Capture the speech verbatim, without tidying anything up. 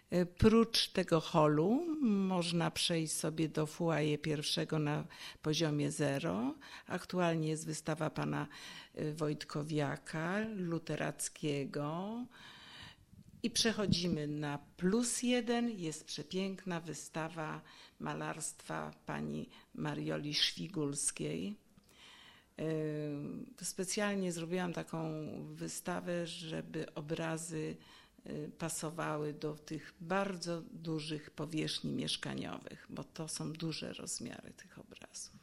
Prócz tego holu można przejść sobie do foyer pierwszego na poziomie zero. Aktualnie jest wystawa pana Wojtkowiaka, luterackiego. I przechodzimy na plus jeden. Jest przepiękna wystawa malarstwa pani Marioli Świgulskiej. Specjalnie zrobiłam taką wystawę, żeby obrazy pasowały do tych bardzo dużych powierzchni mieszkaniowych, bo to są duże rozmiary tych obrazów.